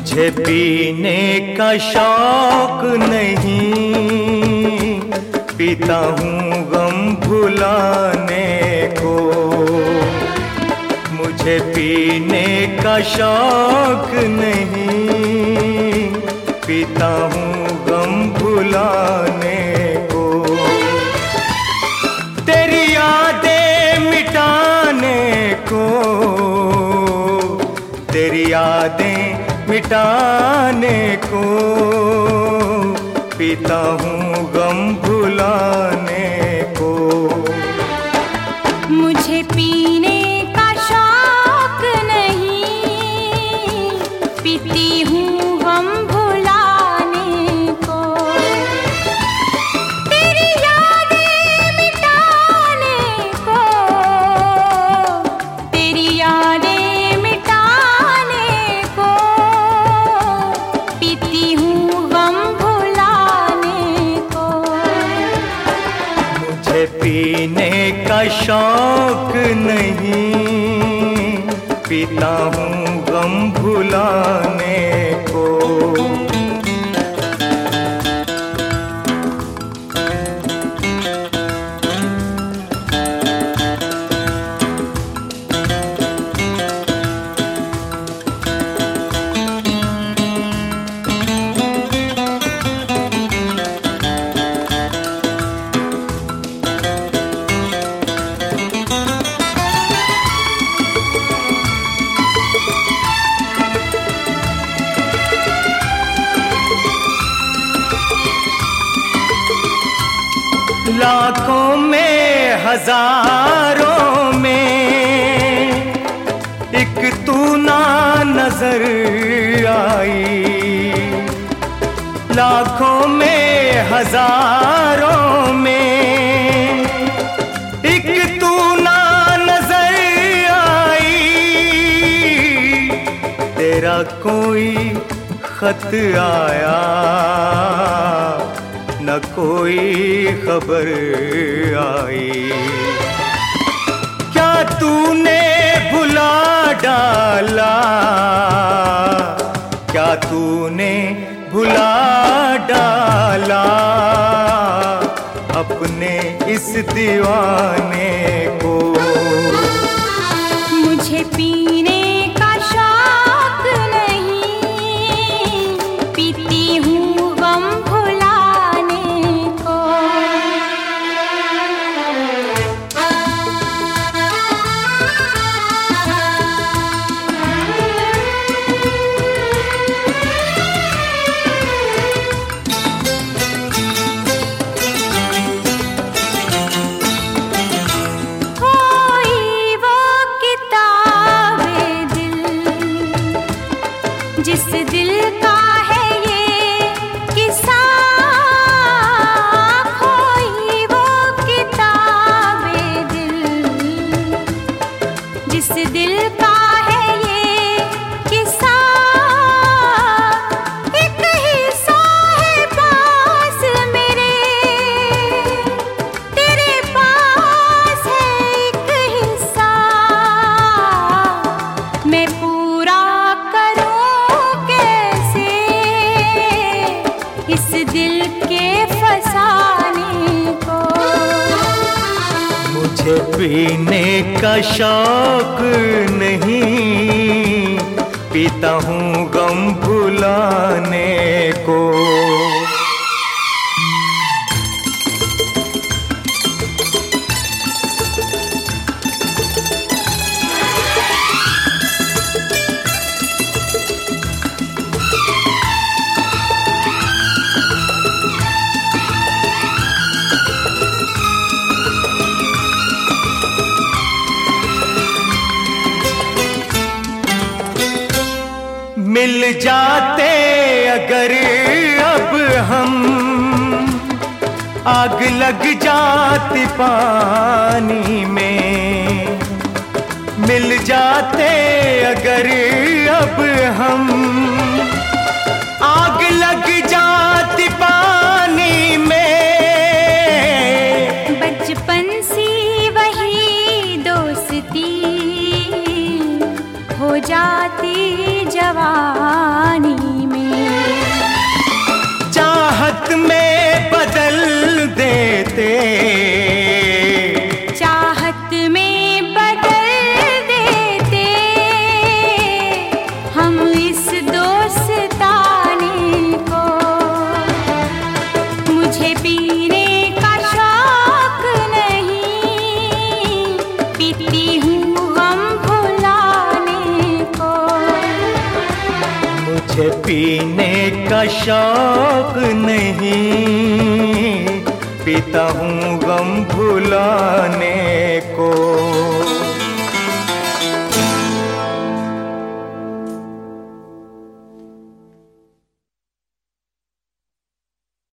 मुझे पीने का शौक नहीं, पीता हूँ गम भुलाने को। मुझे पीने का शौक नहीं, पीता हूँ गम भुलाने को। तेरी यादें मिटाने को, तेरी यादें मिटाने को, पीता हूँ गम भुलाने को। मुझे पीने का शौक नहीं, पीती हूँ गम भुलाने को। तेरी यादें मिटाने को, तेरी यादें मिटाने को, पीती हूँ गम भुलाने को। मुझे पीने का शौक नहीं, पीता हूँ गम भुलाने को। लाखों में हजारों में एक तू ना नजर आई। लाखों में हजारों में एक तू ना नजर आई। तेरा कोई खत आया न कोई खबर आई। क्या तूने भुला डाला, क्या तूने भुला डाला अपने इस दीवाने को। मुझे पीने का शौक नहीं, पीती हूँ गम भुलाने को। जिस दिल का है ये किस्सा, खोई वो किताबे दिल। जिस दिल का है ये किस्सा, एक हिस्सा है पास मेरे, तेरे पास है एक हिस्सा। मैं पूरा इस दिल के फसाने को। मुझे पीने का शौक नहीं, पीता हूँ गम भुलाने को। मिल जाते अगर अब हम, आग लग जाती पानी में। मिल जाते अगर अब हम, आग लग जाती पानी में। बचपन सी वही दोस्ती हो जाती जाती जवानी में। चाहत में बदल देते, चाहत में बदल देते हम इस दोस्तानी को। मुझे पीने का शौक नहीं, पीती हूँ गम भुलाने को। मुझे पीने का शौक नहीं, पीता हूँ गम भुलाने